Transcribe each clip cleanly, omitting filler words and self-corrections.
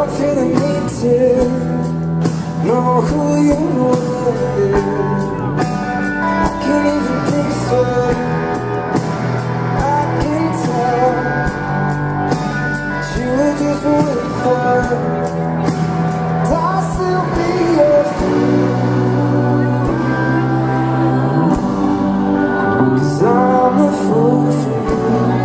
don't feel the need to know who you were. I can't even think straight. I can tell that you were just waiting for. I'll still be your friend, 'cause I'm a fool for you.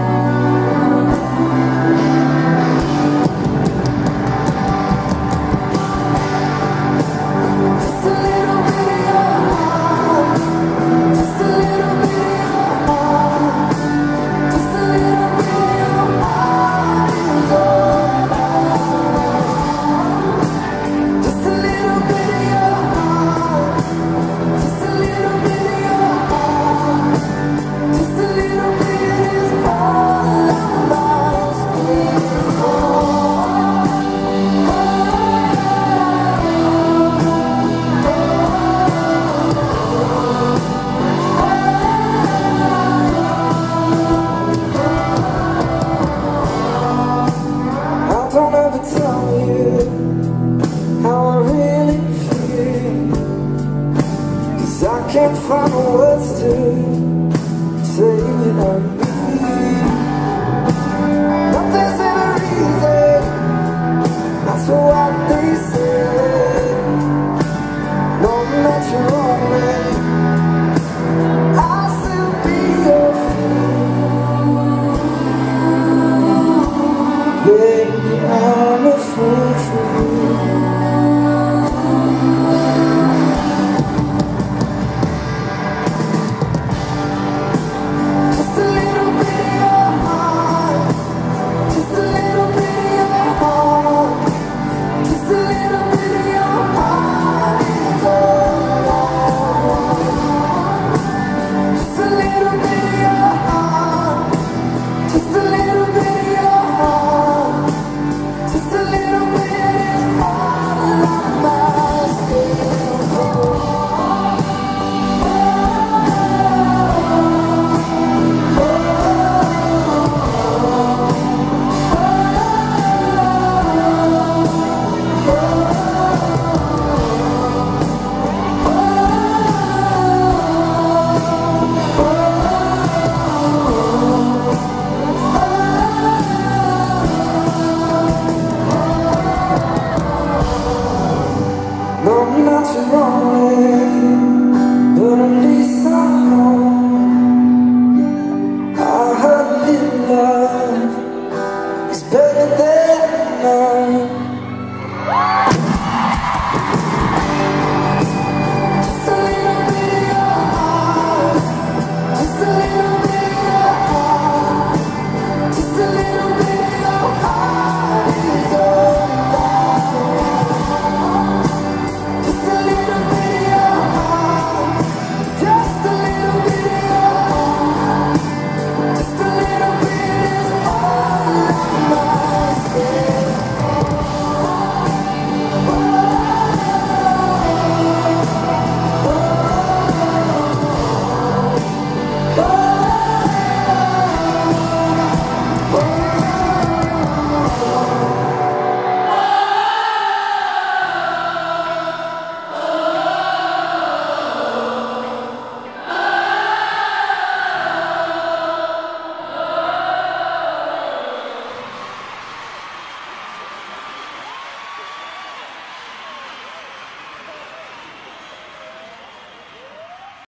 Don't ever tell you how I really feel, 'cause I can't find the words to say it on me. Nothing's ever easy, that's what they say. Knowing that you're on me, I'll still be your friend. Baby,